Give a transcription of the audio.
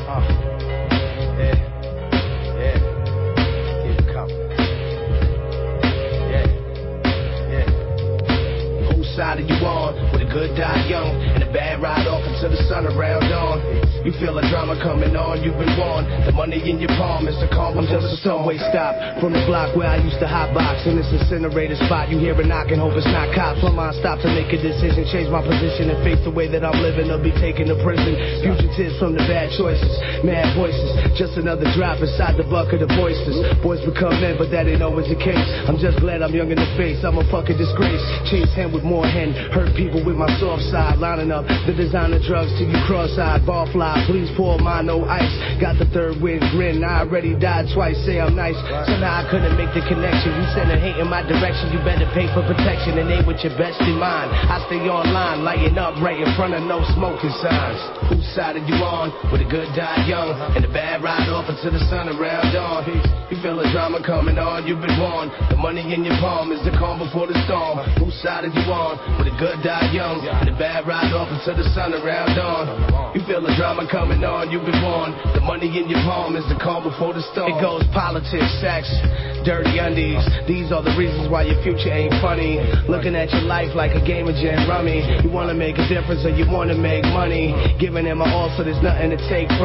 Keep it coming. Whose side are you on? With a good die young and a bad ride off until the sun around dawn. You feel a drama coming on, you've been warned. The money in your palm is the calm before the subway stop. From the block where I used to hot box in this incinerator spot, you hear a knocking, hope it's not cops. My mind stopped to make a decision, change my position and face the way that I'm living or be taken to prison. Fugitives from the bad choices, mad voices, just another drop inside the bucket of voices. Boys become men, but that ain't always the case. I'm just glad I'm young in the face, I'm a fucking disgrace. Chase hand with more hen, hurt people with my soft side. Lining up the designer drugs till you cross-eyed, ball fly. Please pour mine, no ice. Got the third wind grin. I already died twice. Say I'm nice. Somehow I couldn't make the connection. You sending hate in my direction. You better pay for protection and ain't with your best in mind. I stay online, lighting up right in front of no smoking signs. Whose side are you on? With a good die young and a bad ride off until the sun around dawn. You feel the drama coming on. You've been warned. The money in your palm is the calm before the storm. Whose side are you on? With a good die young and a bad ride off until the sun around dawn. You feel the drama coming on, you've been warned. The money in your palm is the calm before the storm. It goes politics, sex, dirty undies. These are the reasons why your future ain't funny. Looking at your life like a game of gin rummy. You wanna make a difference or you wanna make money. Giving them my all so there's nothing to take from.